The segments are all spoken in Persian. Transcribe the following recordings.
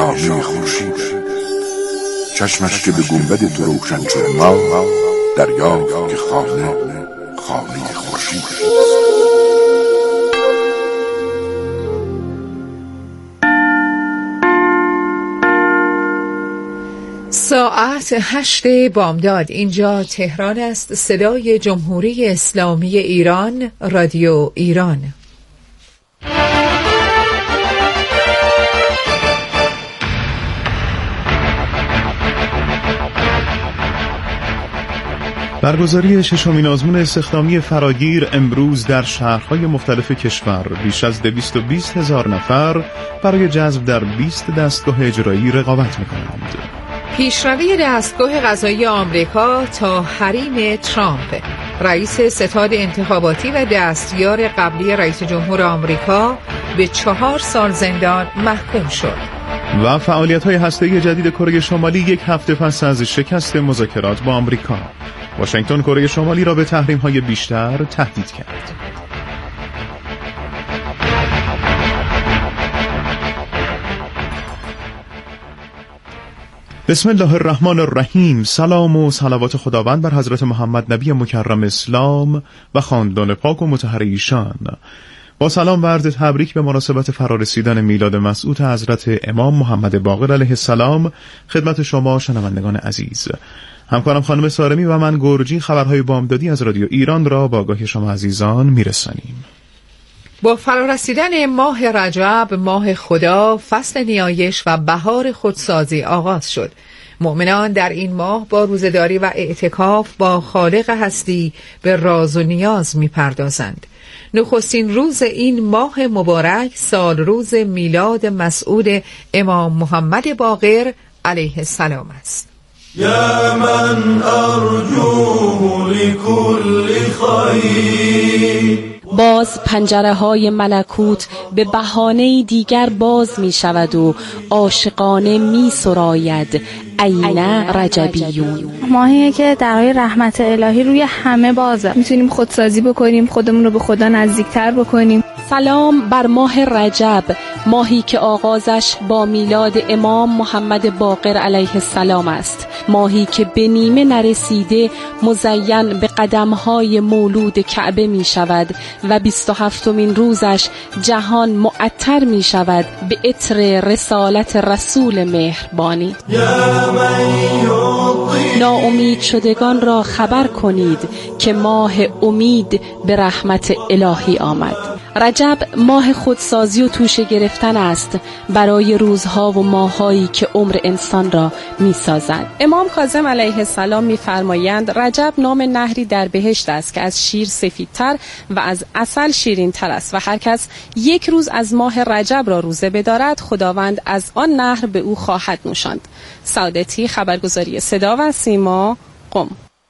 شانه خورشید، چشمش که به گنبد تو روشن چون ماه، دریافت که خانه خورشید. ساعت 8 بامداد. اینجا تهران است. صدای جمهوری اسلامی ایران، رادیو ایران. برگزاری ششمین آزمون استخدامی فراگیر امروز در شهرهای مختلف کشور بیش از 220,000 نفر برای جذب در 20 دستگاه اجرایی رقابت می‌کنند. پیشروی دستگاه قضایی آمریکا تا حریم ترامپ. رئیس ستاد انتخاباتی و دستیار قبلی رئیس جمهور آمریکا به 4 سال زندان محکوم شد. و فعالیت‌های هسته‌ای جدید کره شمالی یک هفته پس از شکست مذاکرات با آمریکا. واشنگتن کره شمالی را به تحریم‌های بیشتر تهدید کرد. بسم الله الرحمن الرحیم. سلام و صلوات خداوند بر حضرت محمد نبی مکرم اسلام و خاندان پاک و مطهر ایشان. با سلام و عرض تبریک به مناسبت فرارسیدن میلاد مسعود حضرت امام محمد باقر علیه السلام خدمت شما شنوندگان عزیز. همکارم خانم سارمی و من گرجی خبرهای بامدادی از رادیو ایران را با آگاهی شما عزیزان میرسانیم. با فرارسیدن ماه رجب، ماه خدا، فصل نیایش و بهار خودسازی آغاز شد. مؤمنان در این ماه با روزه‌داری و اعتکاف با خالق هستی به راز و نیاز می‌پردازند. نخستین روز این ماه مبارک سال روز میلاد مسعود امام محمد باقر علیه السلام است. یا من ارجو لکل خیر. باز پنجره های ملکوت به بهانه دیگر باز می شود و عاشقانه می سراید عین رجبیون. ماهیه که درهای رحمت الهی روی همه بازه. میتونیم خودسازی بکنیم، خودمون رو به خدا نزدیکتر بکنیم. سلام بر ماه رجب، ماهی که آغازش با میلاد امام محمد باقر علیه السلام است. ماهی که به نیمه نرسیده مزین به قدمهای مولود کعبه می شود و 27مین روزش جهان معطر می شود به عطر رسالت رسول مهربانی. ناامید شدگان را خبر کنید که ماه امید به رحمت الهی آمد. رجب ماه خودسازی و توشه گرفتن است برای روزها و ماهایی که عمر انسان را می سازد. امام کاظم علیه السلام می فرمایند رجب نام نهری در بهشت است که از شیر سفیدتر و از عسل شیرین تر است و هر کس یک روز از ماه رجب را روزه بدارد خداوند از آن نهر به او خواهد نوشاند. سعادتی، خبرگزاری صدا و سیما، قم.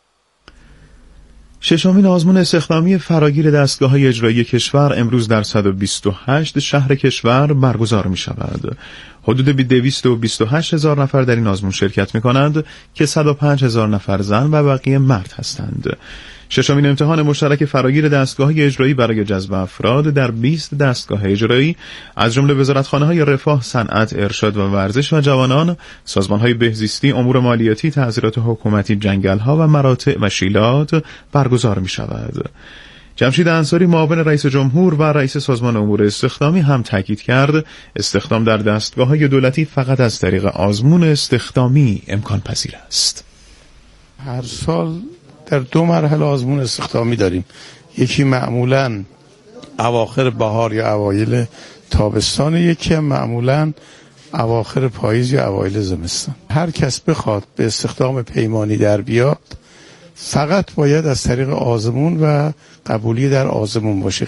ششمین آزمون استخدامی فراگیر دستگاه‌های اجرایی کشور امروز در 128 شهر کشور برگزار می شود. حدود 228,000 نفر در این آزمون شرکت می کنند که 105,000 نفر زن و بقیه مرد هستند. ششمین امتحان مشترک فراگیر دستگاه‌های اجرایی برای جذب افراد در 20 دستگاه اجرایی از جمله وزارتخانه‌های رفاه، صنعت، ارشاد و ورزش و جوانان، سازمان‌های بهزیستی، امور مالیاتی، تحصیلات حکومتی، جنگل‌ها و مراتع و شیلات برگزار می‌شود. جمشید انصاری معاون رئیس جمهور و رئیس سازمان امور استخدامی هم تاکید کرد استخدام در دستگاه‌های دولتی فقط از طریق آزمون استخدامی امکان پذیر است. هر سال در 2 مرحله آزمون استخدامی داریم. یکی معمولاً اواخر بهار یا اوایل تابستان، یکی معمولاً اواخر پاییز یا اوایل زمستان. هر کس بخواد به استخدام پیمانی در بیاد فقط باید از طریق آزمون و قبولی در آزمون باشه.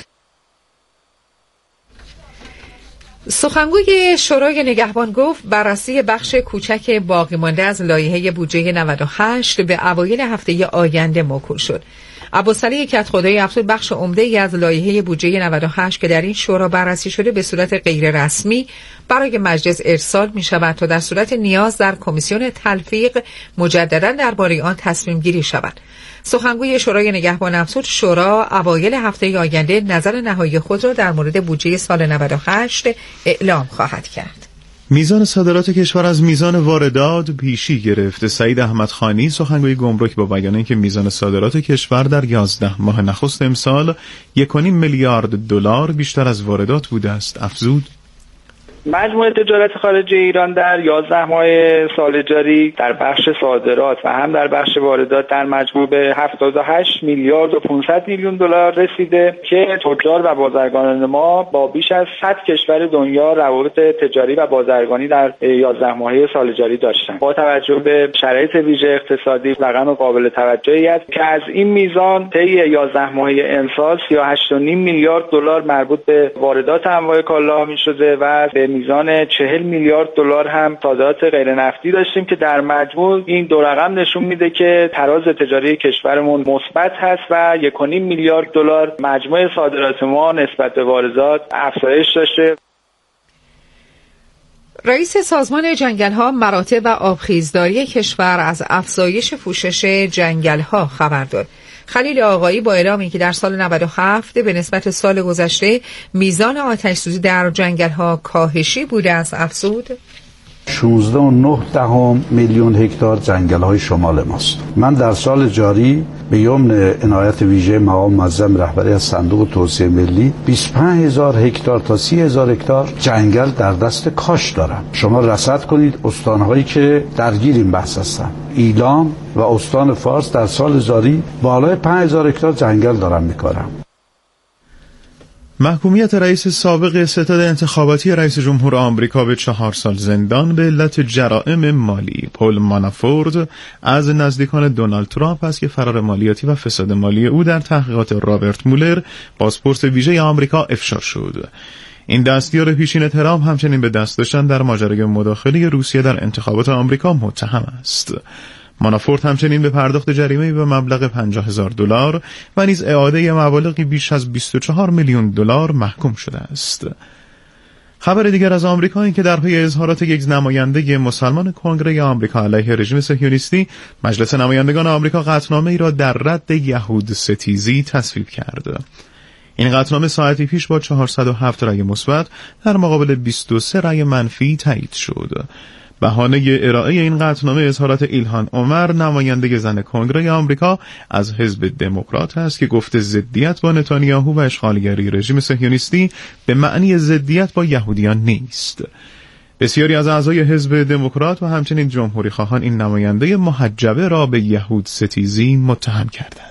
سخنگوی شورای نگهبان گفت بررسی بخش کوچک باقی مانده از لایحه بودجه 98 به اوایل هفته آینده موکول شد. ابوسعید کدخدایی افزود بخش عمده‌ای از لایحه بودجه 98 که در این شورا بررسی شده به صورت غیر رسمی برای مجلس ارسال می شود تا در صورت نیاز در کمیسیون تلفیق مجددا درباره آن تصمیم گیری شود. سخنگوی شورای نگهبان افزود شورا اوایل هفته آینده نظر نهایی خود را در مورد بودجه سال 98 اعلام خواهد کرد. میزان صادرات کشور از میزان واردات پیشی گرفت. سعید احمدخانی سخنگوی گمرک با بیان اینکه میزان صادرات کشور در 11 ماه نخست امسال 1.5 میلیارد دلار بیشتر از واردات بوده است افزود: مجموع تجارت خارجی ایران در 11 ماه سال جاری در بخش صادرات و هم در بخش واردات در مجموع به 78 میلیارد و 500 میلیون دلار رسیده که تجار و بازرگانان ما با بیش از 100 کشور دنیا روابط تجاری و بازرگانی در 11 ماهه سال جاری داشتند. با توجه به شرایط ویژه اقتصادی رقم قابل توجهی است که از این میزان طی 11 ماهه امسال 38.5 میلیارد دلار مربوط به واردات انواع کالاها می‌شده و به میزان 40 میلیارد دلار هم صادرات غیر نفتی داشتیم که در مجموع این دو رقم نشون میده که تراز تجاری کشورمون مثبت هست و 1.5 میلیارد دلار مجموع صادرات ما نسبت به واردات افزایش داشته. رئیس سازمان جنگل‌ها، مراتع و آبخیزداری کشور از افزایش پوشش جنگل‌ها خبر داد. خلیل آقایی با اعلامی که در سال 97 به نسبت سال گذشته میزان آتش‌سوزی در جنگل‌ها کاهشی بوده است افزود: 16.9 میلیون هکتار جنگل‌های شمال ماست. من در سال جاری به یمن عنایت ویژه مقام معظم رهبری از صندوق توسعه ملی 25,000 هکتار تا 30,000 هکتار جنگل در دست کاش دارم. شما رصد کنید استان‌هایی که درگیر این بحث هستن. ایلام و استان فارس در سال جاری بالای 5,000 هکتار جنگل دارن می‌کارم. محکومیت رئیس سابق ستاد انتخاباتی رئیس جمهور آمریکا به 4 سال زندان به علت جرائم مالی. پل مانافورت از نزدیکان دونالد ترامپ است که فرار مالیاتی و فساد مالی او در تحقیقات رابرت مولر بازپرس ویژه آمریکا افشا شد. این دستیار پیشین ترامپ همچنین به دست داشتن در ماجرای مداخله روسیه در انتخابات آمریکا متهم است. مانافورت همچنین به پرداخت جریمه‌ای به مبلغ 50,000 دلار و نیز اعاده مبالغی بیش از 24 میلیون دلار محکوم شده است. خبر دیگر از آمریکا این که در پی اظهارات یک نماینده مسلمان کنگره آمریکا علیه رژیم صهیونیستی، مجلس نمایندگان آمریکا قطعنامه‌ای را در رد یهود ستیزی تصویب کرد. این قطعنامه ساعتی پیش با 407 رأی مثبت در مقابل 23 رأی منفی تایید شد. بهانه ارائه این قطعنامه اظهارات ایلهان عمر، نماینده زن کنگره آمریکا از حزب دموکرات است که گفته ضدیت با نتانیاهو و اشغالگری رژیم صهیونیستی به معنی ضدیت با یهودیان نیست. بسیاری از اعضای حزب دموکرات و همچنین جمهوری خواهان این نماینده محجبه را به یهود ستیزی متهم کردند.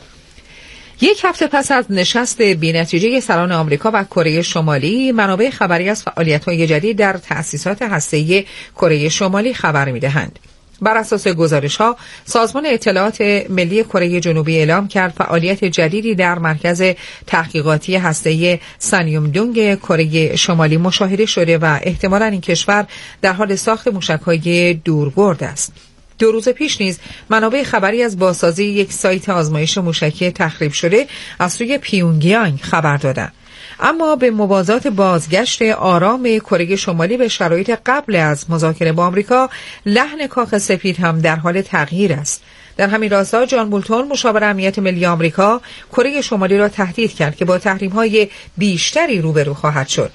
یک هفته پس از نشست بی‌نتیجه سران آمریکا و کره شمالی، منابع خبری از فعالیت‌های جدید در تأسیسات هسته‌ای کره شمالی خبر می‌دهند. بر اساس گزارش‌ها، سازمان اطلاعات ملی کره جنوبی اعلام کرد فعالیت جدیدی در مرکز تحقیقاتی هسته‌ای سانیومدونگ کره شمالی مشاهده شده و احتمالاً این کشور در حال ساخت موشک‌های دوربرد است. 2 روز پیش نیز منابع خبری از بازسازی یک سایت آزمایش موشکی تخریب شده از سوی پیونگیانگ خبر دادند. اما به موازات بازگشت آرام کره شمالی به شرایط قبل از مذاکره با آمریکا، لحن کاخ سفید هم در حال تغییر است. در همین راستا جان بولتون، مشاور امنیت ملی آمریکا، کره شمالی را تهدید کرد که با تحریم‌های بیشتری روبرو خواهد شد.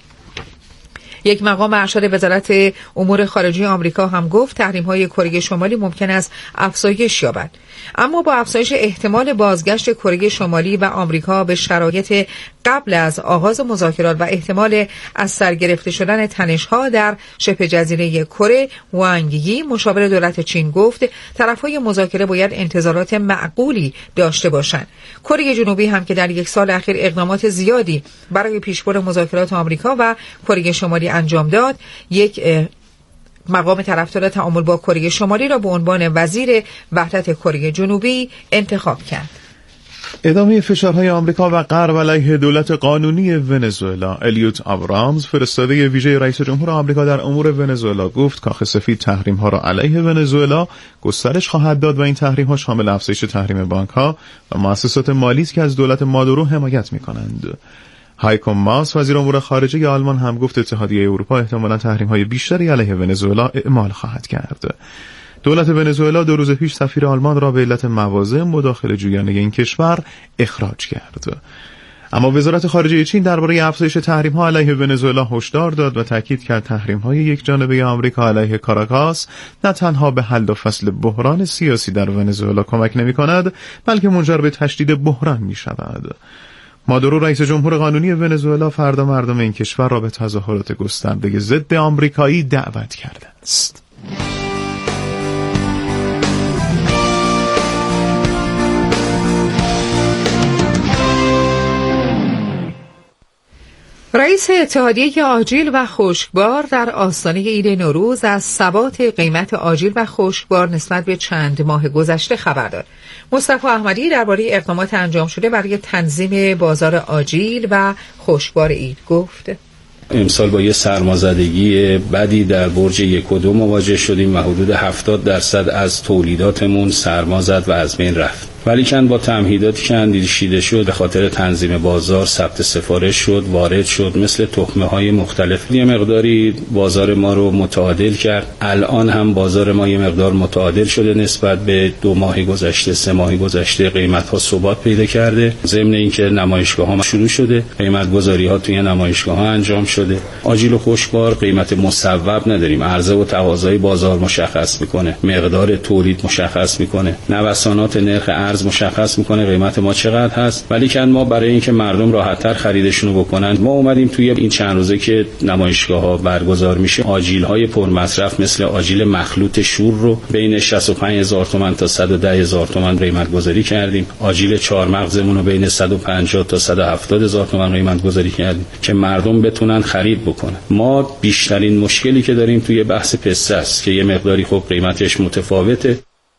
یک مقام ارشد وزارت امور خارجه آمریکا هم گفت تحریم‌های کره شمالی ممکن است افزایش یابد. اما با افزایش احتمال بازگشت کره شمالی و آمریکا به شرایط قبل از آغاز مذاکرات و احتمال از سر گرفته شدن تنش‌ها در شبه جزیره کره، وانگ یی، مشاور دولت چین، گفت طرف‌های مذاکره باید انتظارات معقولی داشته باشند. کره جنوبی هم که در یک سال اخیر اقدامات زیادی برای پیشبرد مذاکرات آمریکا و کره شمالی انجام داد، یک مقام طرفدار تعامل با کره شمالی را به عنوان وزیر وحدت کره جنوبی انتخاب کرد. ادامه فشارهای آمریکا و غرب علیه دولت قانونی ونزوئلا. الیوت آبرامز، فرستاده ویژه رئیس جمهور آمریکا در امور ونزوئلا، گفت کاخ سفید تحریم‌ها را علیه ونزوئلا گسترش خواهد داد و این تحریم‌ها شامل افزایش تحریم بانک‌ها و مؤسسات مالی است که از دولت مادورو حمایت می‌کنند. هایکو ماس، وزیر امور خارجه آلمان، هم گفت اتحادیه اروپا احتمالاً تحریم‌های بیشتری علیه ونزوئلا اعمال خواهد کرد. دولت ونزوئلا 2 روز پیش سفیر آلمان را به علت مواضع مداخله جویانه این کشور اخراج کرد. اما وزارت خارجه چین درباره افزایش تحریم‌ها علیه ونزوئلا هشدار داد و تاکید کرد تحریم‌های یکجانبه آمریکا علیه کاراکاس نه تنها به حل و فصل بحران سیاسی در ونزوئلا کمک نمی‌کند، بلکه منجر به تشدید بحران می‌شود. مادورو رئیس جمهور قانونی ونزوئلا فردا مردم این کشور را به تظاهرات گسترده ضد آمریکایی دعوت کرده است. رئیس اتحادیه آجیل و خشکبار در آستانه عید نوروز از ثبات قیمت آجیل و خشکبار نسبت به چند ماه گذشته خبر داد. مصطفی احمدی درباره اقدامات انجام شده برای تنظیم بازار آجیل و خشکبار عید گفت: امسال با یه سرمازدگی بدی در برج 1 و 2 مواجه شدیم و حدود 70% از تولیداتمون سرما زد و از بین رفت. ولیکن با تمهیداتی که اندیشیده شد به خاطر تنظیم بازار ثبت سفارش شد، وارد شد، مثل تخمه‌های مختلف یه مقداری بازار ما رو متعادل کرد. الان هم بازار ما یه مقدار متعادل شده نسبت به 2 ماه گذشته، 3 ماه گذشته قیمت‌ها ثبات پیدا کرده. ضمن اینکه نمایشگاه‌ها شروع شده، قیمت‌گذاری‌ها توی نمایشگاه‌ها انجام شده. آجیل و خشکبار قیمت مصوب نداریم. عرضه و تقاضای بازار مشخص می‌کنه، مقدار تولید مشخص می‌کنه، نوسانات نرخ مشخص میکنه قیمت ما چقدر هست. ولی که ما برای اینکه مردم راحت‌تر خریدشون رو بکنن، ما اومدیم توی این چند روزه که نمایشگاه‌ها برگزار میشه آجیل‌های پرمصرف مثل آجیل مخلوط شور رو بین 65000 تومان تا 110000 تومان قیمت گذاری کردیم. آجیل 4 مغزمون رو بین 150 تا 170000 تومان قیمت گذاری کردیم که مردم بتونن خرید بکنن. ما بیشترین مشکلی که داریم توی بحث پسته است که یه مقداری خب قیمتش متفاوته.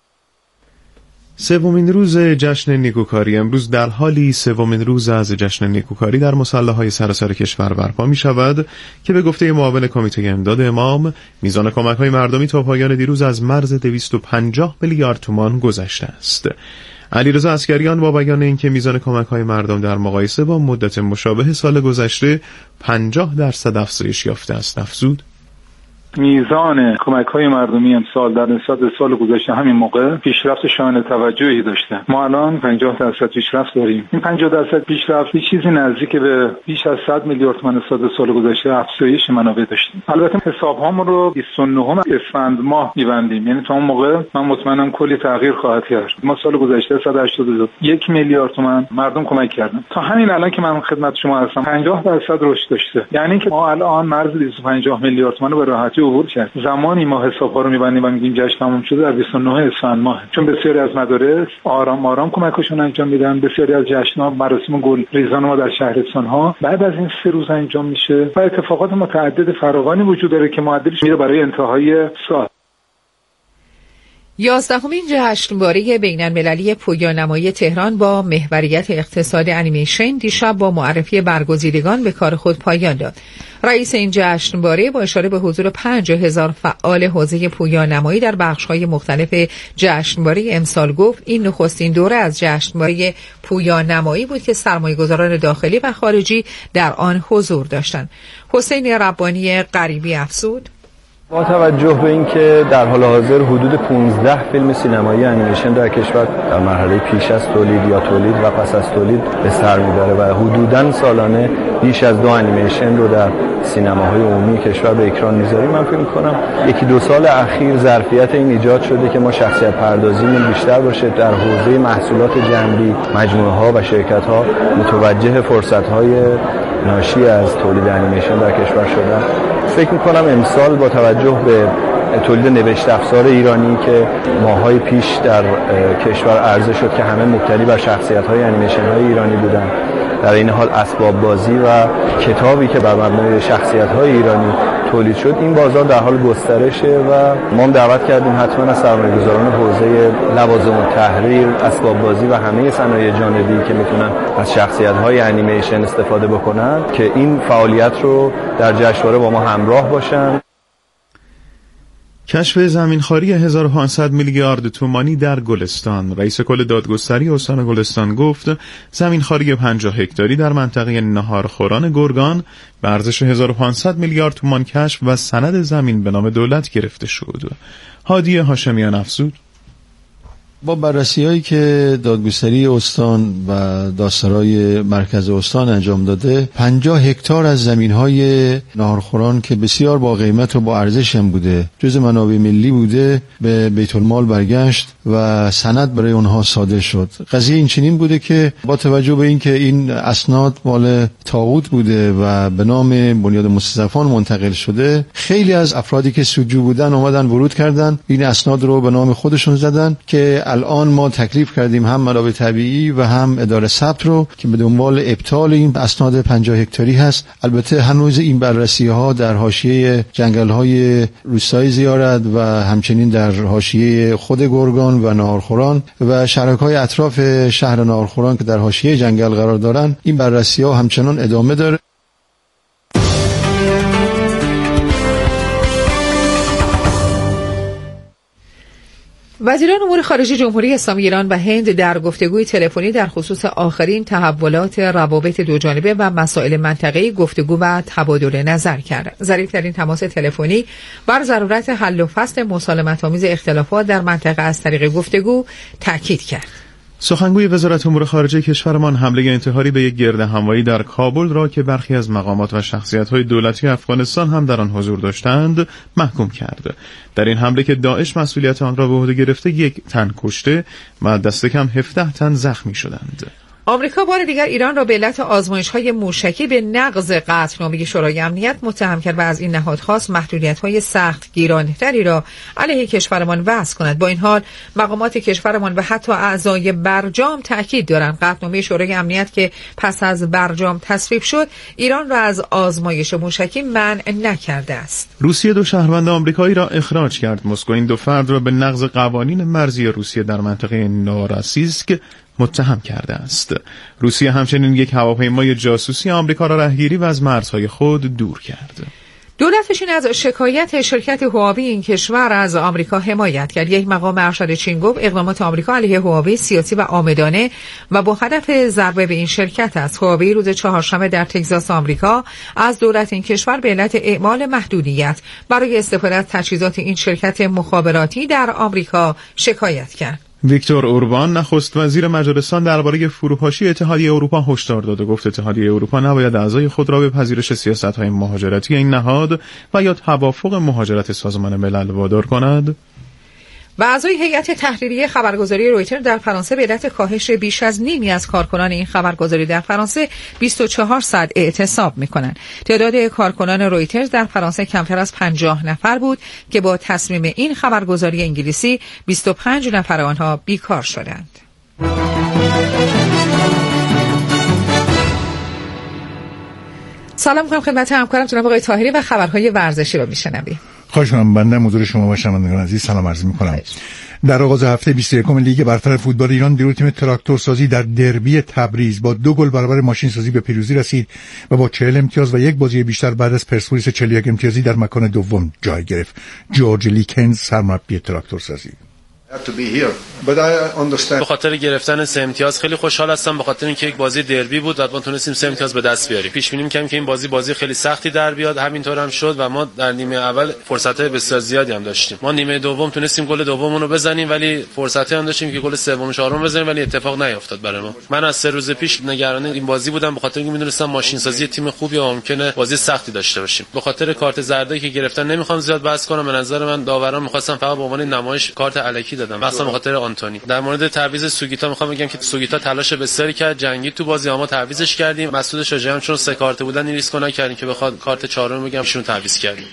سومین روز جشن نیکوکاری امروز در حالی سومین روز از جشن نیکوکاری در مصلاهای سراسر کشور برپا می شود که به گفته معاون کمیته امداد امام میزان کمک‌های مردمی تا پایان دیروز از مرز 250 میلیارد تومان گذشته است. علیرضا عسگریان با بیان اینکه میزان کمک‌های مردم در مقایسه با مدت مشابه سال گذشته 50% افزایش یافته است افزود: میزان کمک‌های مردمی امسال در نسبت به سال گذشته همین موقع پیشرفت شایان توجهی داشته. ما الان 50% پیشرفت داریم. این 50% پیشرفت چیزی نزدیک به بیش از 100 میلیارد تومان نسبت به سال گذشته افزایش منابع داشتیم. البته حساب‌هامون رو 29 اسفند ماه می‌بندیم، یعنی تا اون موقع من مطمئنم کلی تغییر خواهد کرد. ما سال گذشته 181 میلیارد تومان مردم کمک کردن. تا همین الان که من خدمت شما هستم 50% رشد داشته. یعنی که ما الان مرز 250 میلیارد تومان رو به راحتی عبور کرد. زمانی ما حساب‌ها رو می‌بندیم و میگیم جشن تموم شده در 29 اسفند ماه، چون بسیاری از مدارس آرام آرام کمکشون انجام میدن. بسیاری از جشن‌ها، مراسم گلریزان ما در شهرستان‌ها بعد از این 3 روز انجام میشه و اتفاقات متعدد فراوانی وجود داره که معدلش میره برای انتهای سال. 11مین جشنواره بین‌المللی پویانمایی تهران با محوریت اقتصاد انیمیشن دیشب با معرفی برگزیدگان به کار خود پایان داد. رئیس این جشنواره با اشاره به حضور 5000 فعال حوزه پویانمایی در بخش‌های مختلف جشنواره امسال گفت این نخستین دوره از جشنواره پویانمایی بود که سرمایه‌گذاران داخلی و خارجی در آن حضور داشتند. حسین ربانی غریبی افزود: با توجه به اینکه در حال حاضر حدود 15 فیلم سینمایی انیمیشن در کشور در مرحله پیش از تولید یا تولید و پس از تولید به سر میبره و حدوداً سالانه بیش از 2 انیمیشن رو در سینماهای عمومی کشور به اکران میذاریم، من فکر می‌کنم 1-2 سال اخیر ظرفیت این ایجاد شده که ما شخصیت پردازیمون بیشتر باشه در حوزه محصولات جنبی، مجموعه‌ها و شرکت‌ها متوجه فرصت‌های ناشی از تولید انیمیشن در کشور شدن. فکر می‌کنم امسال با توجه به تولید نوشت افزار ایرانی که ماهای پیش در کشور عرضه شد که همه مبتنی بر شخصیت‌های انیمیشن‌های ایرانی بودن، در این حال اسباب بازی و کتابی که بر مبنای شخصیت‌های ایرانی تولید شد، این بازار در حال گسترشه و ما هم دعوت کردیم حتما از سرمایه‌گذاران حوزه لوازم التحریر، اسباب بازی و همه صنایع جانبی که میتونن از شخصیت‌های انیمیشن استفاده بکنن که این فعالیت رو در جشنواره با ما همراه باشن. کشف زمینخواری 1500 میلیارد تومانی در گلستان. رئیس کل دادگستری استان گلستان گفت زمینخواری 50 هکتاری در منطقه نهارخوران گرگان به ارزش 1500 میلیارد تومان کشف و سند زمین به نام دولت گرفته شد. هادی هاشمیان افزود: با بررسی‌هایی که دادگستری استان و دادسرای مرکز استان انجام داده 50 هکتار از زمین‌های ناهارخوران که بسیار با قیمت و با ارزش هم بوده جز منابع ملی بوده به بیت المال برگشت و سند برای اونها صادر شد. قضیه این چنین بوده که با توجه به اینکه این اسناد مال طاغوت بوده و به نام بنیاد مستضعفان منتقل شده، خیلی از افرادی که سودجو بودن اومدن ورود کردن، این اسناد رو به نام خودشون زدن که الان ما تکلیف کردیم هم منابع طبیعی و هم اداره ثبت رو که به دنبال ابطال این اسناد 50 هکتاری هست. البته هنوز این بررسی‌ها در حاشیه جنگل‌های روستای زیارت و همچنین در حاشیه خود گرگان و ناهارخوران و شهرک‌های اطراف شهر ناهارخوران که در حاشیه جنگل قرار دارن، این بررسی‌ها همچنان ادامه داره. وزیران امور خارجه جمهوری اسلامی ایران و هند در گفتگوی تلفنی در خصوص آخرین تحولات روابط دوجانبه و مسائل منطقه‌ای گفتگو و تبادل نظر کرد. ظریف‌ترین تماس تلفنی بر ضرورت حل و فصل مسالمت‌آمیز اختلافات در منطقه از طریق گفتگو تاکید کرد. سخنگوی وزارت امور خارجه کشورمان حمله انتحاری به یک گرد همایی در کابل را که برخی از مقامات و شخصیت‌های دولتی افغانستان هم در آن حضور داشتند محکوم کرد. در این حمله که داعش مسئولیت آن را به عهده گرفته 1 تن کشته و دست کم 17 تن زخمی شدند. آمریکا بار دیگر ایران را به علت آزمایش‌های موشکی به نقض قطعنامه شورای امنیت متهم کرد و از این نهاد خواست محدودیت‌های سخت گیرانه‌تری را علیه کشورمان وضع کند. با این حال مقامات کشورمان و حتی اعضای برجام تأکید دارند قطعنامه شورای امنیت که پس از برجام تصویب شد ایران را از آزمایش موشکی منع نکرده است. روسیه 2 شهروند آمریکایی را اخراج کرد. مسکو این 2 فرد را به نقض قوانین مرزی روسیه در منطقه نوراسیسک متهم کرده است. روسیه همچنین 1 هواپیمای جاسوسی آمریکا را رهگیری و از مرزهای خود دور کرد. دولتشین از شکایت شرکت هواوی این کشور از آمریکا حمایت کرد. یک مقام ارشد چین گفت اقدامات آمریکا علیه هواوی سیاسی و عامدانه و با هدف ضربه به این شرکت است. هواوی روز چهارشنبه در تگزاس آمریکا از دولت این کشور به علت اعمال محدودیت برای استفاده از تجهیزات این شرکت مخابراتی در آمریکا شکایت کرد. ویکتور اوربان نخست وزیر مجارستان درباره فروپاشی اتحادیه اروپا هشدار داد و گفت اتحادیه اروپا نباید اعضای خود را به پذیرش سیاست‌های مهاجرتی این نهاد و یا توافق مهاجرت سازمان ملل وادار کند. و اعضای هیئت تحریریه خبرگزاری رویتر در فرانسه به علت کاهش بیش از نیمی از کارکنان این خبرگزاری در فرانسه 24 ساعت اعتصاب می‌کنند. تعداد کارکنان رویتر در فرانسه کمتر از 50 نفر بود که با تصمیم این خبرگزاری انگلیسی 25 نفر آنها بیکار شدند. سلام می‌کنم خدمت همکارم جناب آقای طاهری و خبرهای ورزشی رو می‌شنویم. خواهش می‌کنم. بنده حضور شما و شنوندگان عزیز سلام عرض می‌کنم. در آغاز هفته 21 لیگ برتر فوتبال ایران دیروز تیم تراکتورسازی در دربی تبریز با 2 گل برابر ماشین سازی به پیروزی رسید و با 40 امتیاز و 1 بازی بیشتر بعد از پرسپولیس 41 امتیازی در مکان دوم جای گرفت. جورج لیکنز سرمربی تراکتورسازی به خاطر گرفتن 3 امتیاز خیلی خوشحال هستم، به خاطر اینکه یک بازی دربی بود و ما تونستیم 3 امتیاز به دست بیاریم. پیش بینی می‌کردیم که این بازی خیلی سختی در بیاد، همینطور هم شد و ما در نیمه اول فرصت‌های بسیار زیادی هم داشتیم. ما نیمه دوم تونستیم گل دوممون رو بزنیم ولی فرصتی هم داشتیم که گل سوم و چهارم بزنیم ولی اتفاق نیفتاد برای ما. من از 3 روز پیش نگران این بازی بودم، به خاطر اینکه می‌دونستم ماشین سازی تیم خوبی و ممکنه بازی سختی داشته باشیم. به خاطر کارت زردی که گرفتن نمی‌خوام زیاد بحث کنم، به نظر من داوران می‌خواستن فقط به عنوان نمایش کارت الکی دادن. مثلا به خاطر آنتونی. در مورد تعویض سوگیتا میخوام بگم که سوگیتا تلاش بسیاری کرد، جنگی تو بازی، اما تعویضش کردیم. مسعود شجاعی هم چون 3 کارت بودن این ریسکو نکردیم که بخواد کارت چهارم بگم ایشون تعویض کردیم.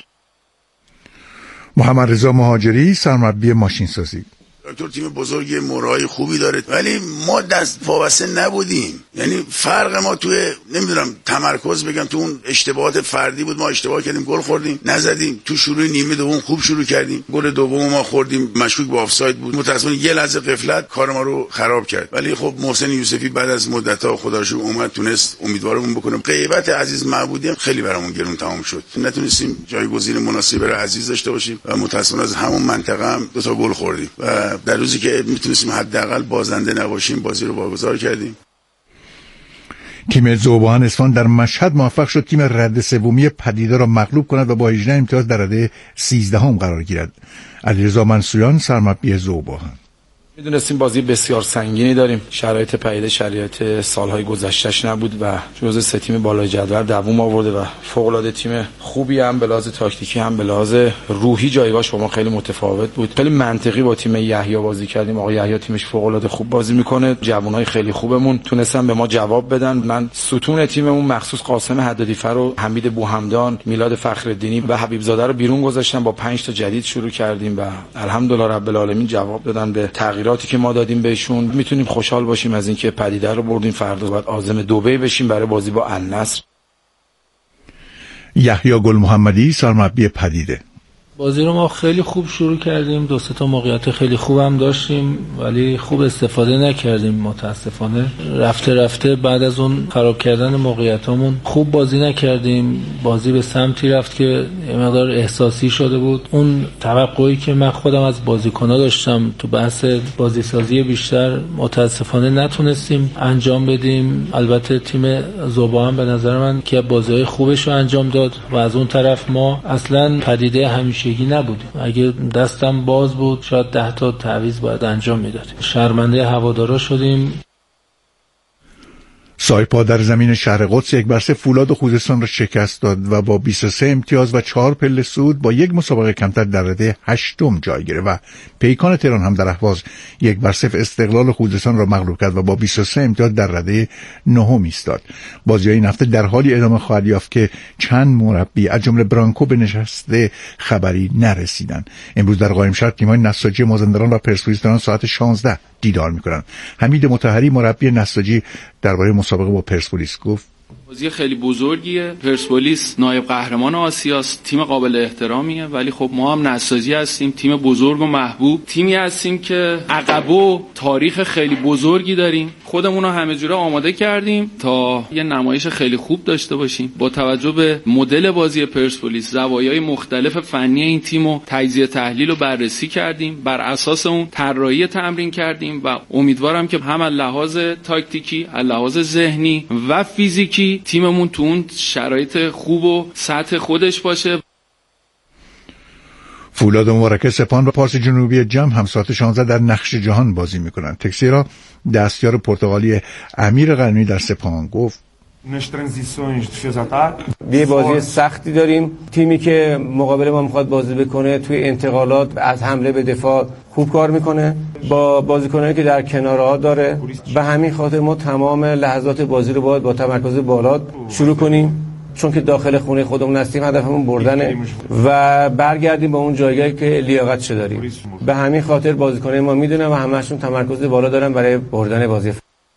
محمد رضا مهاجری سرمربی ماشین سازی. تراکتور تیم بزرگی، مورای خوبی داره ولی ما دست وابسته نبودیم. یعنی فرق ما توی نمیدونم تمرکز بگم تو اون اشتباهات فردی بود، ما اشتباه کردیم گل خوردیم نزدیم. تو شروع نیمه دوم خوب شروع کردیم، گل دوم ما خوردیم مشکوک به آفساید بود، متأسفانه یه لحظه غفلت کار ما رو خراب کرد. ولی خب محسن یوسفی بعد از مدت‌ها خدا رو شکر اومد تونست امیدوارمون بکنه. غیبت عزیز معبودی هم خیلی برامون گرون تمام شد، نتونستیم جایگزین مناسبی برای عزیز داشته باشیم و متأسفانه از همون منطقه هم 2 تا گل خوردیم و در روزی که میتونستیم حداقل بازنده نباشیم بازی رو واگذار کردیم. تیم ذوبان اصفهان در مشهد موفق شد تیم رد سومی پدیده را مغلوب کند و با 18 امتیاز در رده 13 قرار گیرد. علیرضا منصوریان سرمربی ذوبان. میدونستیم بازی بسیار سنگینی داریم. شرایط پدیده شرایط سالهای گذشتهش نبود و جزو سه تیم بالای جدول دوم آورده و فوق العاده تیم خوبی هم به لحاظ تاکتیکی هم به لحاظ روحی جایگاهش با ما خیلی متفاوت بود. خیلی منطقی با تیم یحیی بازی کردیم. آقا یحیی تیمش فوق العاده خوب بازی میکنه. جوانای خیلی خوبمون تونستن به ما جواب بدن. من ستون تیممون مخصوص قاسم حدادی‌فر و حمید بوهمدان، میلاد فخرالدینی و حبیب زاده رو بیرون گذاشتم. با 5 تا جدید شروع کردیم و الحمدلله رب العالمین جواب دادن به تغییراتی که ما دادیم بهشون. میتونیم خوشحال باشیم از اینکه پدیده رو بردیم. فردا باید عازم دبی بشیم برای بازی با النصر. یحیی گل محمدی سرمربی پدیده: بازی رو ما خیلی خوب شروع کردیم، 2-3 تا موقعیت خیلی خوبم داشتیم ولی خوب استفاده نکردیم متاسفانه. رفته بعد از اون خراب کردن موقعیتامون خوب بازی نکردیم. بازی به سمتی رفت که یه مقدار احساسی شده بود. اون توقعی که من خودم از بازیکن‌ها داشتم تو بحث بازی سازی بیشتر متاسفانه نتونستیم انجام بدیم. البته تیم زوبا هم به نظر من که بازی‌های خوبش رو انجام داد و از اون طرف ما اصلاً پدیده همیشه نبودیم. اگه دستم باز بود شاید 10 تا تعویض باید انجام میدادیم. شرمنده هوادارا شدیم. سایپا در زمین شهر قدس 1-0 فولاد خوزستان را شکست داد و با 23 امتیاز و 4 پله صعود با یک مسابقه کمتر در رده 8 جای گرفت و پیکان تهران هم در اهواز 1-0 استقلال خوزستان را مغلوب کرد و با 23 امتیاز در رده 9 ایستاد. بازی‌های این هفته در حالی ادامه خواهد یافت که چند مربی از جمله برانکو به نشست خبری نرسیدند. امروز در قائمشهر تیم‌های نساجی مازندران و پرسپولیس دارن ساعت 16 دیدار می‌کنند. حمید مطهری مربی نساجی درباره مسابقه با پرسپولیس گفت: بازی خیلی بزرگیه. پرسپولیس نایب قهرمان آسیاست، تیم قابل احترامیه، ولی خب ما هم نساجی هستیم، تیم بزرگ و محبوب، تیمی هستیم که عقب و تاریخ خیلی بزرگی داریم. خودمون رو همه جوره آماده کردیم تا یه نمایش خیلی خوب داشته باشیم. با توجه به مدل بازی پرسپولیس زوایای مختلف فنی این تیمو تجزیه تحلیل و بررسی کردیم، بر اساس اون طراحی تمرین کردیم و امیدوارم که هم از لحاظ تاکتیکی، از لحاظ ذهنی و فیزیکی تیممون تو اون شرایط خوب و سطح خودش باشه. فولاد مبارکه سپاهان و پارس جنوبی جم هم ساعت 16 در نقش جهان بازی میکنند. تکسیرا دستیار پرتغالی امیر قرنی در سپاهان گفت: یه بازی سختی داریم. تیمی که مقابل ما میخواد بازی بکنه توی انتقالات از حمله به دفاع خوب کار میکنه با بازیکنانی که در کنارها داره و همین خاطر ما تمام لحظات بازی رو باید با تمرکز بالا شروع کنیم، چون که داخل خونه خودمون هستیم. هدفمون بردنه و برگردیم به اون جایگاهی که لیاقتش داریم. به همین خاطر بازیکنان ما میدونن و همه‌شون تمرکز بالا دارن برای بردن بازی.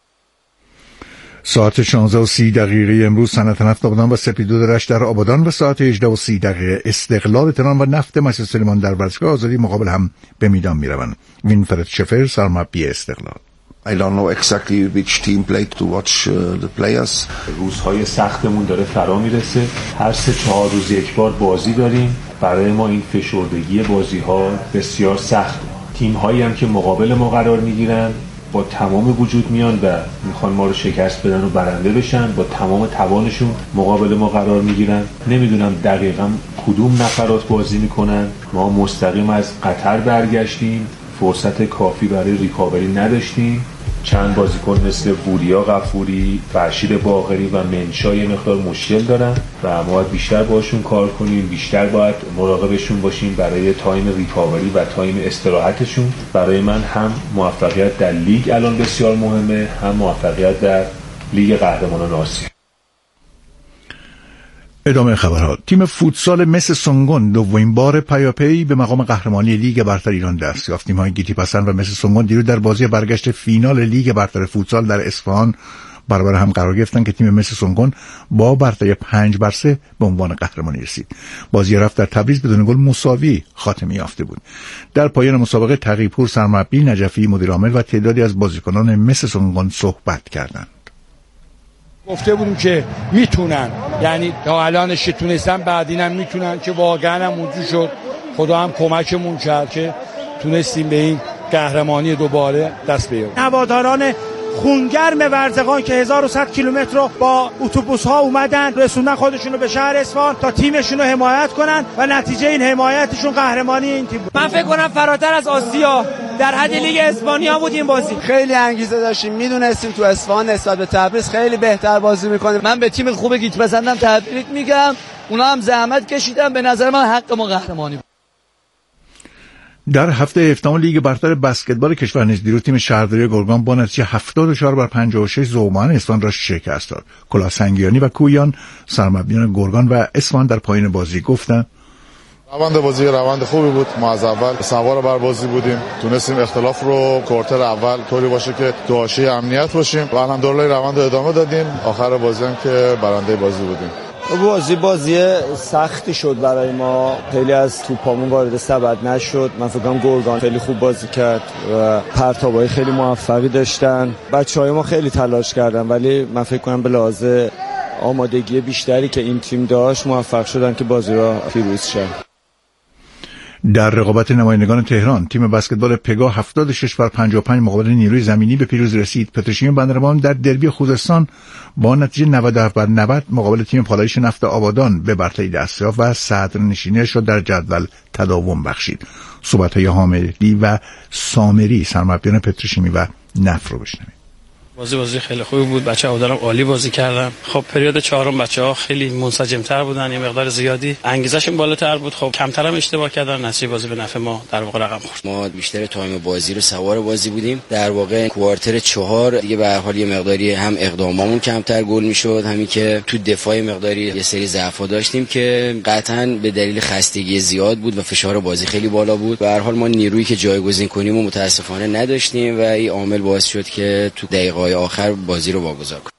ساعت 16:30 امروز صنعت نفت آبادان و سپیدو رشت در آبادان و ساعت 18:30 استقلال تهران و نفت مسجد سلیمان در ورزشگاه آزادی مقابل هم به میدان میروند. وینفرد شفر سرمربی استقلال: I don't know exactly which team played to watch the players. روزهای سختمون داره فرا میرسه. هر 3-4 روز یک بار بازی داریم. برای ما این فشردگی بازی‌ها بسیار سخته. تیم‌هایی هم که مقابل ما قرار میگیرن با تمام وجود میان و میخوان ما رو شکست بدن و برنده بشن، با تمام توانشون مقابل ما قرار میگیرن. نمیدونم دقیقاً کدوم نفرات بازی میکنن. ما مستقیم از قطر برگشتیم، فرصت کافی برای ریکاوری نداشتیم. چند بازیکن مثل بوریا غفوری، فرشید باقری و منشا یه مقدار مشکل دارن و ما باید بیشتر باشون کار کنیم، بیشتر باید مراقبشون باشیم برای تایم ریکاوری و تایم استراحتشون. برای من هم موفقیت در لیگ الان بسیار مهمه، هم موفقیت در لیگ قهرمانان آسیا. ادامه خبرها. تیم فوتسال مس سونگون دومین بار پیاپی به مقام قهرمانی لیگ برتر ایران دست یافت. تیم‌های گیتی پسند و مس سونگون دیروز در بازی برگشت فینال لیگ برتر فوتسال در اصفهان برابر هم قرار گرفتند که تیم مس سونگون با برتری 5-3 به عنوان قهرمانی رسید. بازی رفت در تبریز بدون گل مساوی خاتمه یافته بود. در پایان مسابقه تقی‌پور سرمربی، نجفی مدیر عامل و تعدادی از بازیکنان مس سونگون صحبت کردند. گفته بودیم که میتونن، یعنی تا الانش تونستن، بعدینم میتونن، که واقعا هم موجود شد. خدا هم کمکمون کرد که تونستیم به این قهرمانی دوباره دست بیاریم. هواداران خونگرم ورزقان که 1100 کیلومتر رو با اتوبوس ها اومدن رسوندن خودشونو به شهر اصفهان تا تیمشون رو حمایت کنن و نتیجه این حمایتشون قهرمانی این تیم بود. من فکر کنم فراتر از آسیا در حد لیگ اسپانیا بود این بازی. خیلی انگیزه داشتیم، میدونستیم تو اصفهان نسبت به تبریز خیلی بهتر بازی میکنیم. من به تیم خوب گیت بزندم تبریک میگم، اونا هم زحمت کشیدن، به نظر من حق ما قهرمانی. در هفته هفتم لیگ برتر بسکتبال کشور نیز دیروز تیم شهرداری گرگان با نتیجه 74-56 زومان اصفهان را شکست داد. کلاه سنگیانی و کویان سرمربیان گرگان و اصفهان در پایان بازی گفتند روند بازی روند خوبی بود. ما از اول سوار بر بازی بودیم، تونستیم اختلاف رو کوارتر اول طوری باشه که تو حاشیه امنیت باشیم و الحمدلله روند ادامه دادیم. آخر بازی هم که برنده بازی بودیم. بازی سختی شد برای ما، خیلی از توپامون وارد سبد نشد. من فکر کنم گرگان خیلی خوب بازی کرد و پرتابای خیلی موفقی داشتن. بچهای ما خیلی تلاش کردن ولی من فکر کنم به لحاظ آمادگی بیشتری که این تیم داشت موفق شدن که بازی را پیروز شن. در رقابت نمایندگان تهران تیم بسکتبال پگاه 76-55 مقابل نیروی زمینی به پیروزی رسید. پتروشیمی بندرمان در دربی خوزستان با نتیجه 97-90 مقابل تیم پالایش نفت آبادان به برتری دست یافت و صدرنشینی شد در جدول تداوم بخشید. صحبت‌های حامدی و سامری سرمربیان پتروشیمی و نفت رو بشنوید. بازی خیلی خوبی بود، بچه‌ها دارم عالی بازی کردن. خب پریود چهارم بچه‌ها خیلی منسجم‌تر بودن، یه مقدار زیادی انگیزشون بالاتر بود. خب کمتر هم اشتباه کردن، نتیجه بازی به نفع ما در واقع رقم خورد. ما بیشتر تایم بازی رو سوار بازی بودیم. در واقع کوارتر 4 دیگه به هر حال یه مقداری هم اقدامامون کمتر گل میشد، همین که تو دفاع مقداری یه سری ضعفا داشتیم که قطعاً به دلیل خستگی زیاد بود و فشار بازی خیلی بالا بود. به هر حال ما نیرویی که جایگزین کنیم و متاسفانه نداشتیم و این عامل باعث شد که تو دقیقه‌های آخر بازی رو واگذار کنیم.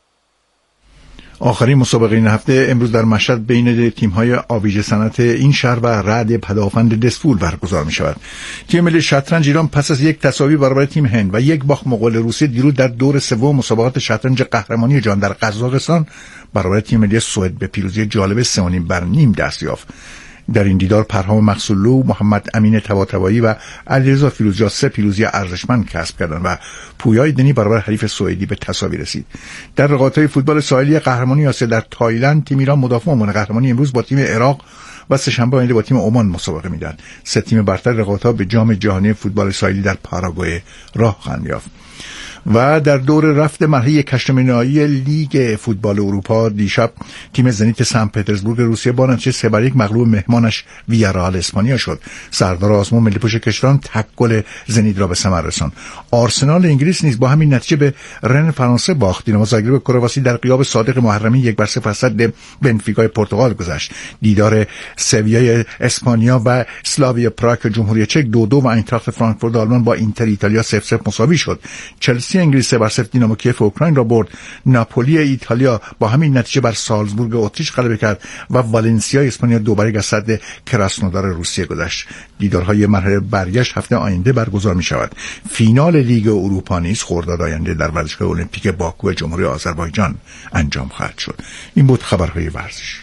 آخرین مسابقه این هفته امروز در مشهد بین تیم‌های آویژه صنعت این شهر و رعد پدافند دسفول برگزار می‌شود. تیم ملی شطرنج ایران پس از یک تساوی برابر تیم هند و یک باخت مقابل روسیه دیروز در دور سوم مسابقات شطرنج قهرمانی جهان در قزاقستان برابر تیم ملی سوئد به پیروزی جالب 3.5 دست یافت. در این دیدار پرهام مقصودلو، محمد امین طباطبایی و علیرضا فیروزجا 3 پیروزی ارزشمند کسب کردند و پویا دنی برابر حریف سوئدی به تساوی رسید. در رقابت‌های فوتبال ساحلی قهرمانی آسیا در تایلند تیم ایران مدافع عنوان قهرمانی امروز با تیم عراق و سه‌شنبه آینده با تیم عمان مسابقه می‌دهند. 3 تیم برتر رقابت‌ها به جام جهانی فوتبال ساحلی در پاراگوئه راه خواهند یافت. و در دور رفت مرحله 8 نهایی لیگ فوتبال اروپا دیشب تیم زنیت سن پترزبورگ روسیه با نتیجه 3-1 مغلوب مهمانش ویارال اسپانیا شد. سردار آزمون ملی پوش کشوران تک گل زنیت را به ثمر رساند. آرسنال انگلیس نیز با همین نتیجه به رن فرانسه باخت. دینامو زاگرب کرواسی در غیاب صادق محرمی 1-0 صد بنفیکا پرتغال گذشت. دیدار سویا اسپانیا و اسلاویا پراگ جمهوری چک 2-2 و اینتراخت فرانکفورت آلمان با اینتر ایتالیا 0-0 مساوی شد. چلسی انگلیس 3-0 دینامو کیف اوکراین را برد. ناپولی ایتالیا با همین نتیجه بر سالزبورگ اتریش غلبه کرد و والنسیا اسپانیا 2-1 از صد کراسنودار روسیه گذشت. دیدارهای مرحله برگشت هفته آینده برگزار می شود. فینال لیگ اروپا نیز خرداد آینده در ورزشگاه المپیک باکو جمهوری آذربایجان انجام خواهد شد. این بود خبرهای ورزش.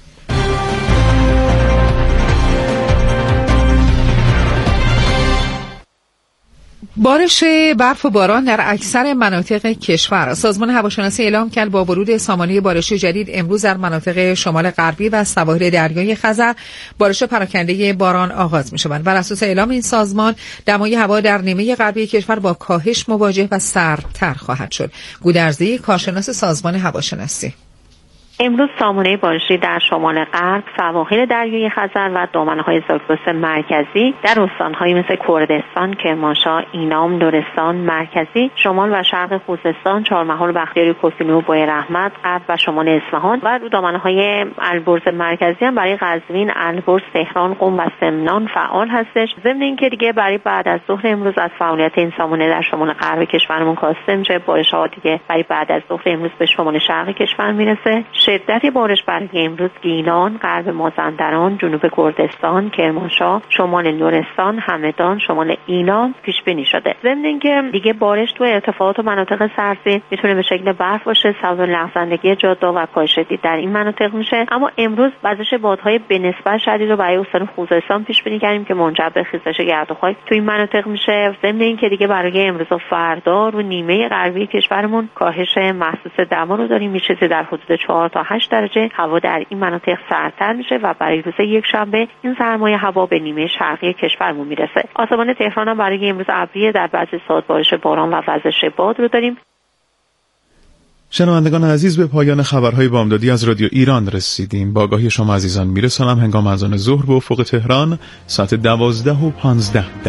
بارش برف و باران در اکثر مناطق کشور. سازمان هواشناسی اعلام کرد با ورود سامانه بارشی جدید امروز در مناطق شمال غربی و سواحل دریای خزر بارش پراکنده باران آغاز می‌شود. بر اساس اعلام این سازمان دمای هوا در نیمه غربی کشور با کاهش مواجه و سردتر خواهد شد. گودرزی کارشناس سازمان هواشناسی: امروز سامانه بارشی در شمال غرب، سواحل دریای خزر و دامنه‌های زاگرس مرکزی در استان‌هایی مثل کردستان، کرمانشاه، اینام، لرستان مرکزی، شمال و شرق خوزستان، چهارمحال، بختیاری، کوهگیلو، بوی رحمت، غرب و شمال اصفهان و رو دامنه‌های البرز مرکزی هم برای قزوین، البرز، تهران، قم و سمنان فعال هستش. ضمن اینکه دیگه برای بعد از ظهر امروز از فعالیت این سامانه در شمال غرب کشورمون کاسته میشه. بارش‌ها دیگه برای بعد از ظهر امروز به شمال شرق کشور میرسه. شدت بارش برای امروز گیلان، غرب مازندران، جنوب کردستان، کرمانشاه، شمال لرستان، همدان، شمال اینام پیش بینی شده. ضمن اینکه دیگه بارش تو ارتفاعات و مناطق سرزمین میتونه به شکل برف باشه، سبب لغزندگی جاده و کاهش دید در این مناطق میشه. اما امروز وزش بادهای به نسبت شدید رو برای استان خوزستان پیش بینی کردیم که منجر به خیزش گرد و خاک تو این مناطق میشه. ضمن اینکه دیگه برای امروز و فردا رو نیمه غربی کشورمون کاهش محسوس دما رو داریم، میشه در حدود 4 تا 8 درجه هوا در این مناطق سردتر میشه و برای روز یکشنبه این سرمایه هوا به نیمه شرقی کشورمون میرسه. آسمان تهران هم برای امروز ابری، در بعضی ساعات بارش باران و وزش باد رو داریم. شنوندگان عزیز، به پایان خبرهای بامدادی از رادیو ایران رسیدیم. با آگاهی شما عزیزان میرسانم هنگام اذان ظهر به افق تهران ساعت 12:15